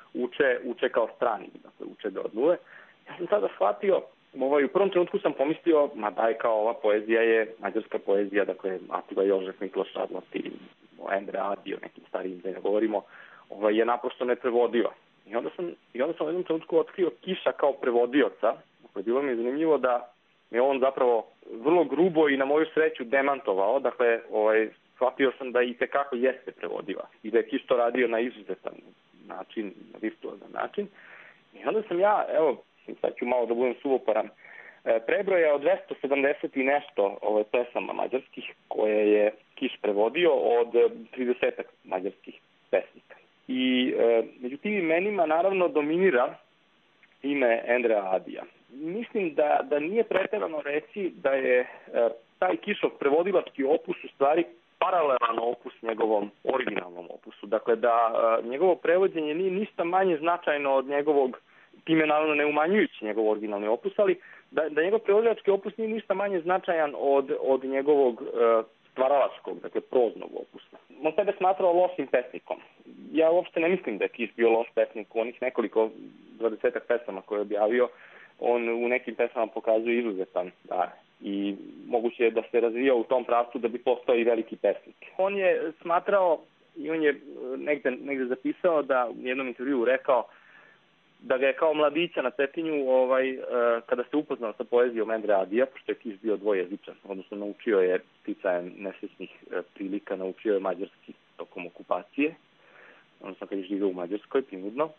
uče, uče kao strani, dakle uče ga od nule. Ja sam tada shvatio, ovaj, u prvom trenutku sam pomislio, ma daj, kao ova poezija je mađarska poezija, dakle Atila Jožef, Mikloš Radlati, Endre Adi, o nekim starijim da ne govorimo, ovaj, je naprosto neprevodiva. I onda sam, i onda sam u jednom trenutku otkrio Kiša kao prevodioca. Dakle, bilo mi je zanimljivo da je on zapravo vrlo grubo i na moju sreću demantovao. Dakle, ovaj, shvatio sam da i tekako jeste prevodiva i da je Kiš to radio na izuzetan način, na virtuozan način. I onda sam ja, evo, sad ću malo da budem suvoparan, prebrojao dvesta sedamdeset i nešto ovaj, pesama mađarskih koje je Kiš prevodio od tridesetak mađarskih pesnika. I e, među tim imenima naravno dominira ime Endrea Adija. Mislim da, da nije preterano reći da je e, taj Kišov prevodilački opus u stvari paralelan opus njegovom originalnom opusu. Dakle, da e, njegovo prevođenje nije ništa manje značajno od njegovog, time naravno ne umanjujući njegov originalni opus, ali da, da njegov prevodilački opus nije ništa manje značajan od, od njegovog e, stvaralačkog, dakle proznog opusa. On sebe smatrao lošim pesnikom. Ja uopšte ne mislim da je Kiš bio loš pesnik. U onih nekoliko dvadesetak pesama koje je objavio, on u nekim pesama pokazuje izuzetan dar. I moguće je da se razvijao u tom pravcu da bi postao i veliki pesnik. On je smatrao i on je negde, negde zapisao da u jednom intervjuu rekao da ga je kao mladića na Cetinju, ovaj, kada se upoznao sa poezijom Endrea Adija, pošto je Kiš bio dvojezičan, odnosno naučio je sticajem nesrećnih prilika, naučio je mađarski tokom okupacije, odnosno kad je živio u Mađarskoj, prinudno.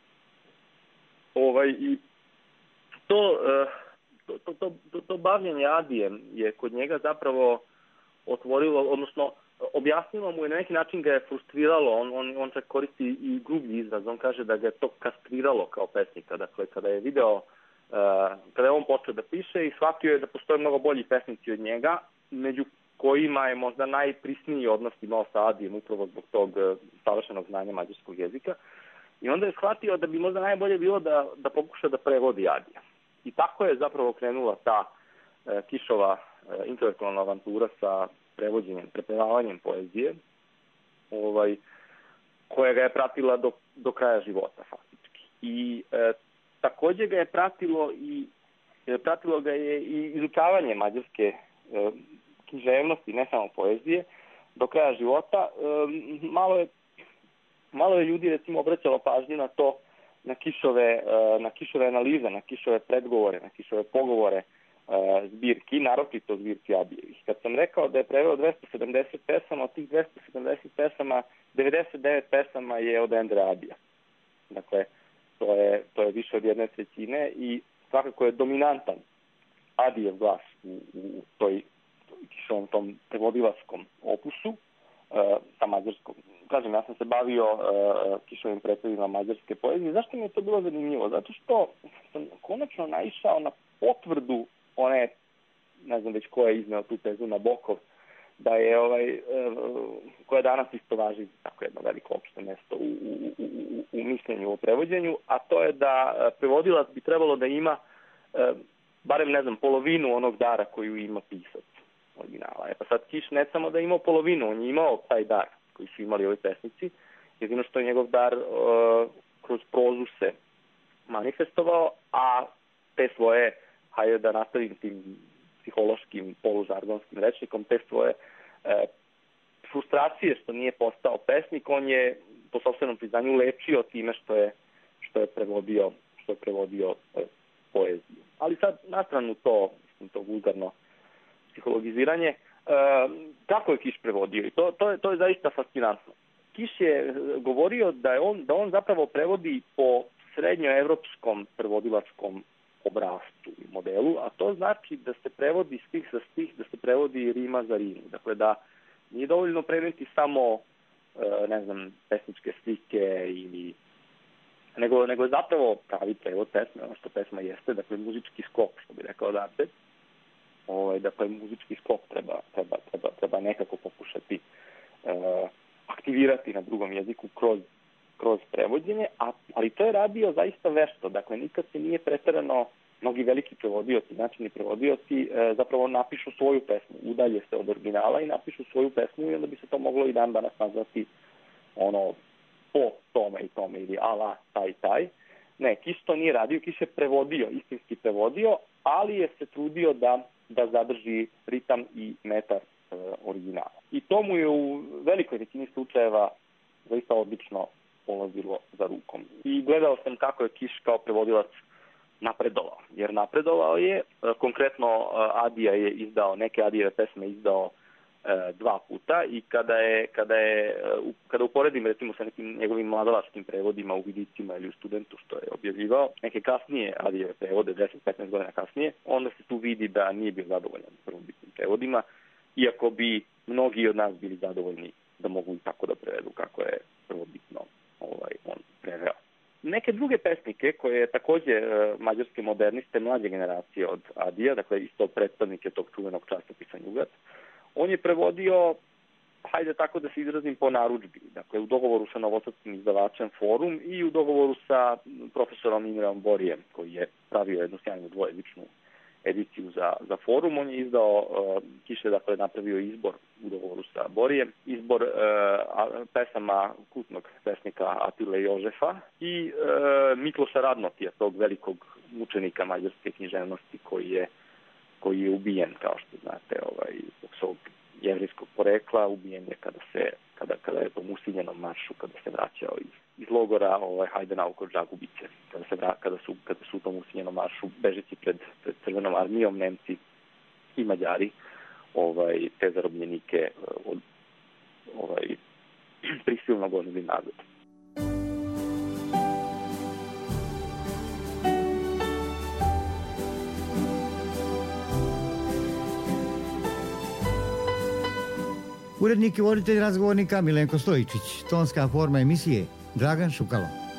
Ovaj, i to, to, to, to, to, to bavljenje Adijem je kod njega zapravo otvorilo, odnosno objasnilo mu je na neki način ga je frustriralo, on, on, on čak koristi i grublji izraz, on kaže da ga je to kastriralo kao pesnika, dakle kada je video, uh, kada je on počeo da piše i shvatio je da postoje mnogo bolji pesnici od njega, među kojima je možda najprisniji odnos imao sa Adijem upravo zbog tog uh, savršenog znanja mađarskog jezika i onda je shvatio da bi možda najbolje bilo da, da pokuša da prevodi Adija. I tako je zapravo krenula ta uh, Kišova uh, intelektualna avantura sa prevođenjem, prepevavanjem poezije, ovaj, koja ga je pratila do, do kraja života, faktički. I e, također ga je pratilo i e, pratilo ga je i izučavanje mađarske e, književnosti, ne samo poezije, do kraja života. E, malo je, malo je ljudi, recimo, obraćalo pažnju na to, na Kišove, e, na Kišove analize, na Kišove predgovore, na Kišove pogovore, zbirki, naročito zbirki Adijevih. Kad sam rekao da je preveo dvesta sedamdeset pesama, od tih dvesta sedamdeset pesama, devedeset devet pesama je od Endrea Adija. Dakle, to je, to je više od jedne trećine i svakako je dominantan Adijev glas u, u toj Kišovom tom prevodilačkom opusu uh, sa mađarskom. Kažem, ja sam se bavio uh, Kišovim predstavima mađarske poezije. Zašto mi je to bilo zanimljivo? Zato što sam konačno naišao na potvrdu one, ne znam već ko je izneo tu tezu Nabokov, da je ovaj, koja danas isto važi tako jedno veliko opšte mesto u, u, u, u mišljenju o prevođenju, a to je da prevodilac bi trebalo da ima barem, ne znam, polovinu onog dara koju ima pisac originala. E pa sad Kiš ne samo da je imao polovinu, on je imao taj dar koji su imali ovi pesnici, jedino što je njegov dar uh, kroz prozu se manifestovao, a te svoje, hajde da nastavim tim psihološkim, polužargonskim rečnikom, te svoje e, frustracije što nije postao pesnik, on je po sopstvenom priznanju lečio time što je, što je prevodio, što je prevodio e, poeziju. Ali sad, na stranu to, mislim, to vulgarno psihologiziranje, e, kako je Kiš prevodio? I to, to, je, to je zaista fascinantno. Kiš je govorio da, je on, da on zapravo prevodi po srednjoevropskom prevodilačkom obrascu i modelu, a to znači da se prevodi stih za stih, da se prevodi rima za rimu. Dakle, da nije dovoljno prevesti samo, ne znam, pesničke slike ili nego, nego zapravo pravi prevod pesme, ono što pesma jeste, dakle, muzički skok, što bi rekao Dante. Ovaj, dakle, muzički skok treba, treba, treba, treba nekako pokušati uh, aktivirati na drugom jeziku kroz kroz prevođenje, a, ali to je radio zaista vešto. Dakle, nikad se nije preterano, mnogi veliki prevodioci, načini prevodioci, e, zapravo napišu svoju pesmu, udalje se od originala i napišu svoju pesmu i onda bi se to moglo i dan danas nazvati ono po tome i tome ili ala taj taj. Ne, Kiš to nije radio, Kiš je prevodio, istinski prevodio, ali je se trudio da, da zadrži ritam i metar e, originala. I to mu je u velikoj većini slučajeva zaista odlično polazilo za rukom. I gledao sam kako je Kiš kao prevodilac napredovao. Jer napredovao je, e, konkretno e, Adija je izdao, neke Adijeve pesme izdao e, dva puta i kada je, kada je, e, kada uporedim recimo sa nekim njegovim mladalačkim prevodima u Vidicima ili u Studentu što je objavljivao, neke kasnije Adijeve prevode, deset do petnaest godina kasnije, onda se tu vidi da nije bio zadovoljan prvobitnim prevodima, iako bi mnogi od nas bili zadovoljni da mogu i tako da prevedu kako je prvobitno ovaj, on preveo. Neke druge pesnike koje je takođe e, mađarske moderniste mlađe generacije od Adija, dakle isto predstavnike tog čuvenog časopisa Njugat, on je prevodio, hajde tako da se izrazim, po narudžbi, dakle u dogovoru sa novosadskim izdavačem Forum i u dogovoru sa profesorom Imreom Borijem, koji je pravio jednu sjajnu dvojezičnu ediciju za, za Forum. On je izdao, uh, Kiš je dakle napravio izbor u dogovoru sa Borijem, izbor uh, pesama kultnog pesnika Atile Jožefa i uh, Mikloša Radnotija, tog velikog mučenika mađarske književnosti koji je koji je ubijen, kao što znate, ovaj, zbog svog jevrijskog porekla, ubijen je kada se kada kada je po Musinjenom maršu, kada se vraćao iz, iz logora ovaj Hajdenau kod Žagubice, kada se vra, kada su kada su u tom Musinjenom maršu bežeći pred, pred Crvenom armijom Nemci i Mađari ovaj te zarobljenike od ovaj prisilno gonili nazad. Urednik i voditelj razgovornika Milenko Stojičić, tonska forma emisije Dragan Šukalo.